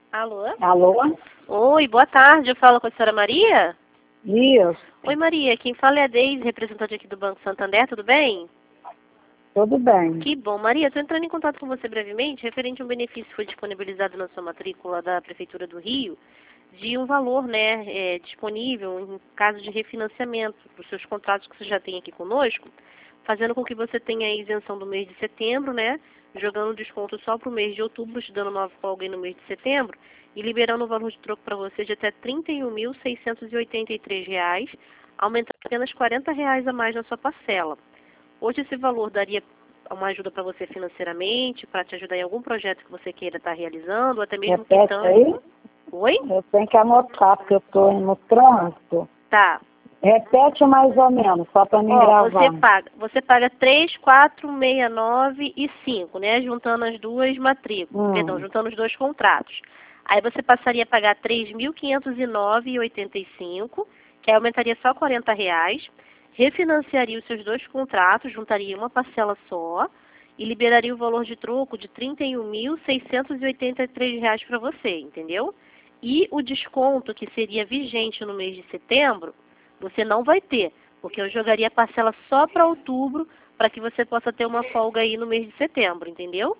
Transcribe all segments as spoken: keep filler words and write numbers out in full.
Alô? Alô? Oi, boa tarde. Eu falo com a senhora Maria? Isso. Oi, Maria. Quem fala é a Deise, representante aqui do Banco Santander. Tudo bem? Tudo bem. Que bom. Maria, estou entrando em contato com você brevemente, referente a um benefício que foi disponibilizado na sua matrícula da Prefeitura do Rio, de um valor, né, é, disponível em caso de refinanciamento dos seus contratos que você já tem aqui conosco, fazendo com que você tenha a isenção do mês de setembro, né, jogando desconto só para o mês de outubro, te dando nova folga aí no mês de setembro, e liberando o valor de troco para você de até trinta e um mil seiscentos e oitenta e três reais, aumentando apenas quarenta reais a mais na sua parcela. Hoje esse valor daria uma ajuda para você financeiramente, para te ajudar em algum projeto que você queira estar realizando, ou até mesmo Repete quitando. aí. Oi? Eu tenho que anotar, porque eu estou no trânsito. Tá. Repete mais ou menos, só para mim Ó, gravar. você paga, você paga três, quatro, sessenta e nove e cinco, né? Juntando as duas matrículas, Hum. perdão, juntando os dois contratos. Aí você passaria a pagar três mil quinhentos e nove e oitenta e cinco, que aí aumentaria só quarenta reais, refinanciaria os seus dois contratos, juntaria uma parcela só e liberaria o valor de troco de trinta e um mil seiscentos e oitenta e três reais para você, entendeu? E o desconto que seria vigente no mês de setembro, você não vai ter, porque eu jogaria a parcela só para outubro, para que você possa ter uma folga aí no mês de setembro, entendeu?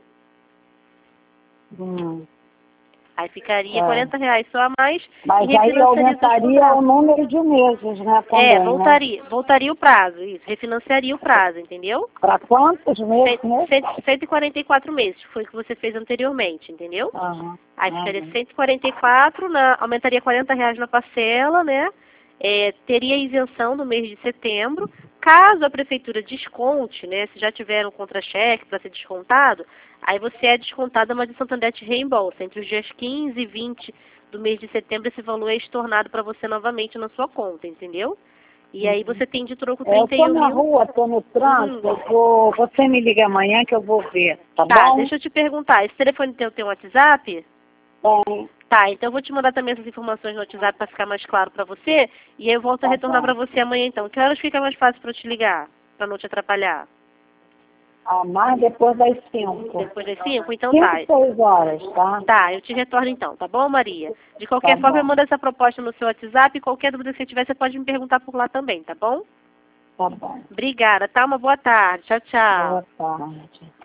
Hum. Aí ficaria É. quarenta reais só a mais Mas e aí refinanciaria os aumentaria o contratos. número de meses, né? Também, É, voltaria, voltaria o prazo, isso, refinanciaria o prazo, entendeu? Né? Para quantos meses mesmo? cento e quarenta e quatro meses, foi o que você fez anteriormente, entendeu? Aham. Aí ficaria Aham. cento e quarenta e quatro, na, aumentaria quarenta reais na parcela, né? É, teria isenção no mês de setembro. Caso a prefeitura desconte, né? Se já tiver um contra-cheque para ser descontado, aí você é descontada, mas o Santander te reembolsa. Entre os dias quinze e vinte do mês de setembro, esse valor é estornado para você novamente na sua conta, entendeu? E aí você tem de troco É, eu trinta e estou um na mil. rua, estou no trânsito, Hum. eu vou, você me liga amanhã que eu vou ver, tá, Tá, bom? deixa eu te perguntar, esse telefone teu tem um WhatsApp? Bem, Tá, então eu vou te mandar também essas informações no WhatsApp para ficar mais claro para você. E aí eu volto a tá retornar bom. para você amanhã então. Que horas fica mais fácil para eu te ligar? Para não te atrapalhar? Ah, mais depois das cinco. Depois das cinco? Então Cinco, tá. seis horas, tá? Tá, eu te retorno então, tá bom, Maria? De qualquer Tá forma, eu bom. mando essa proposta no seu WhatsApp e qualquer dúvida que você tiver, você pode me perguntar por lá também, tá bom? Tá bom. Obrigada, tá? Uma boa tarde. Tchau, tchau. Boa tarde.